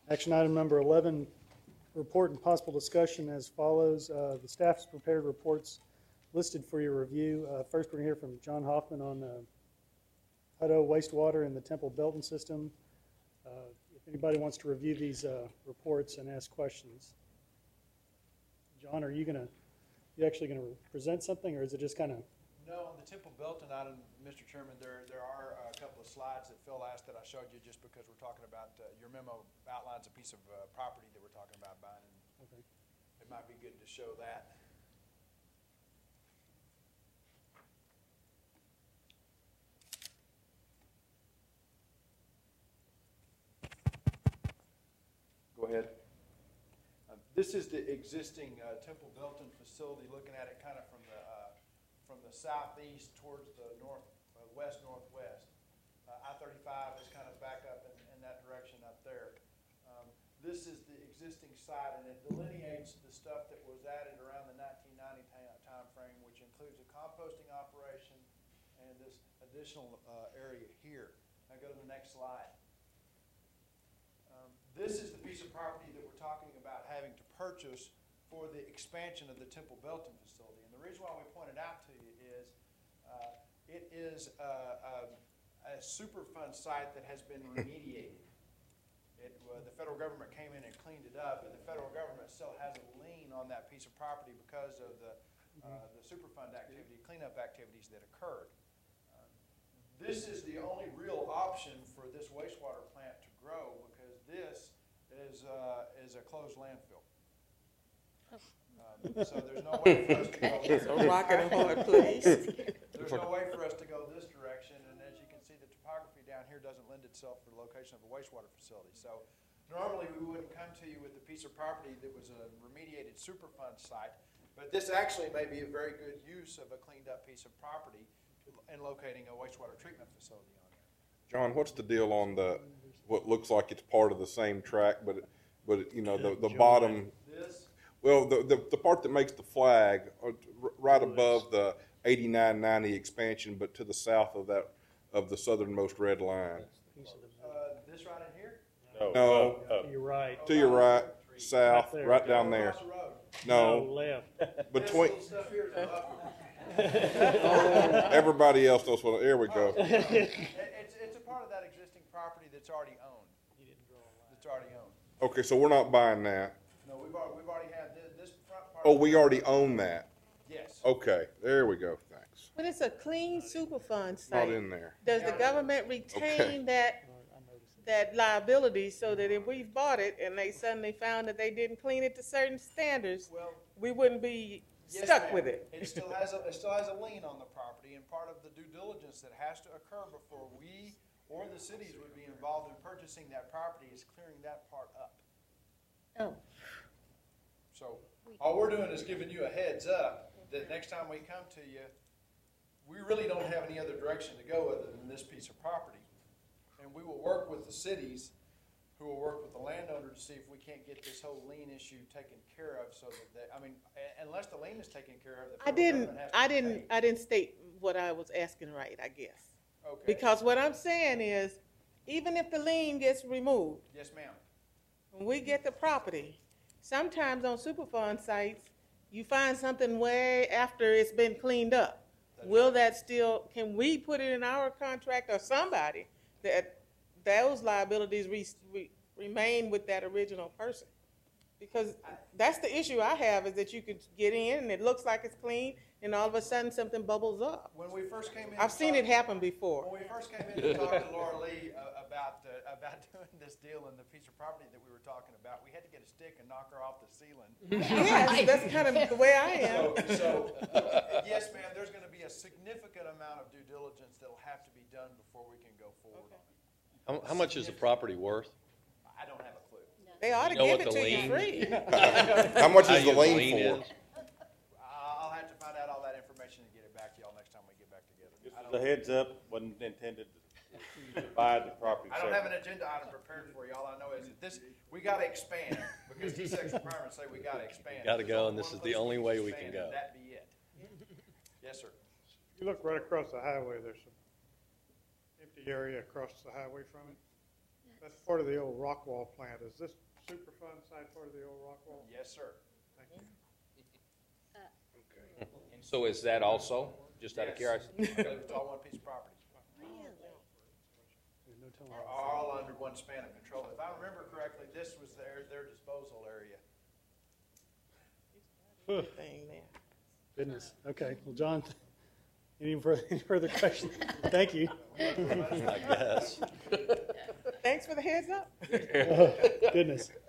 Action item number 11, report and possible discussion as follows. The staff's prepared reports listed for your review. First, we're going to hear from John Hoffman on Hutto wastewater and the Temple Belton system. If anybody wants to review these reports and ask questions. John, are you actually going to present something, or is it just kind of? No, on the Temple Belton item, Mr. Chairman, there are a couple of slides that Phil asked that I showed you just because we're talking about, your memo outlines a piece of property that we're talking about buying, and Okay. it might be good to show that. Go ahead. This is the existing Temple Belton facility, looking at it kind of from the southeast towards the west-northwest. I-35 is kind of back up in that direction up there. This is the existing site, and it delineates the stuff that was added around the 1990 time frame, which includes a composting operation and this additional area here. Now go to the next slide. This is the piece of property that we're talking about having to purchase for the expansion of the Temple Belton facility. And the reason why we pointed out to you is it is a Superfund site that has been remediated. The federal government came in and cleaned it up, and the federal government still has a lien on that piece of property because of the Superfund activity, cleanup activities that occurred. This is the only real option for this wastewater plant to grow because this is a closed landfill. So there's no way for us to go this A rocket and hard place. There's no way for us to go this direction, and as you can see, the topography down here doesn't lend itself for the location of a wastewater facility. So normally we wouldn't come to you with a piece of property that was a remediated Superfund site, but this actually may be a very good use of a cleaned up piece of property and locating a wastewater treatment facility on there. John, what's the deal on what looks like it's part of the same track, but you know the bottom? This. Well, the part that makes the flag right above the 8990 expansion, but to the south of the southernmost red line. This right in here? No. To your right. To your right, south, Right there. right down there. Across the road. No, Left. between. This little stuff here is upper. Everybody else knows what. There we go. It's a part of that existing property that's already owned. That's already owned. Okay, so we're not buying that. No, we've already had this front part. Oh, we already own that. Yes. Okay, there we go. Thanks. But it's a clean Superfund Not site. in there. Does the government retain that liability so that if we bought it and they suddenly found that they didn't clean it to certain standards, Well, we wouldn't be yes, stuck ma'am. with it? It still has a lien on the property, and part of the due diligence that has to occur before we or the cities would be involved in purchasing that property is clearing that part up. Oh. So all we're doing is giving you a heads up that next time we come to you, we really don't have any other direction to go other than this piece of property. And we will work with the cities who will work with the landowner to see if we can't get this whole lien issue taken care of so that unless the lien is taken care of, the federal government has to pay. I didn't state what I was asking right, I guess. Okay. Because what I'm saying is, even if the lien gets removed, Yes, ma'am. when we get the property, sometimes on Superfund sites, you find something way after it's been cleaned up. Will that still, can we put it in our contract or somebody that those liabilities remain with that original person? Because that's the issue I have, is that you could get in and it looks like it's clean and all of a sudden something bubbles up. When we first came in, I've seen it happen before. When we first came in to talk to Laura Lee about doing this deal and the piece of property that we were talking about, we had to get a stick and knock her off the ceiling. Yes, that's kind of the way I am. So yes, ma'am, there's going to be a significant amount of due diligence that'll have to be done before we can go forward on it. How much is the property worth? I don't have a clue. They ought to You know give what it the to you lien- free. How much How is the your lien lien for? is? I'll have to find out all that information and get it back to y'all next time we get back together. Just as a heads up, wasn't intended to buy the property. I don't have an agenda item prepared for you. All I know is that we got to expand because T6 requirements say we got to expand. Gotta If go, there's and this only is one the only place way we expand, can go. That'd be it. Yes, sir. You look right across the highway, there's some empty area across the highway from it. That's part of the old Rockwall plant. Is this Superfund site part of the old Rockwall? Yes, sir. Thank you. And so is that also, just out of Yes. curiosity? It's all one piece of property. There's no telling. Are all under one span of control. If I remember correctly, this was their disposal area. Thing there. Goodness. Okay. Well, John, any further questions? Thank you. I guess. Thanks for the heads up. Goodness.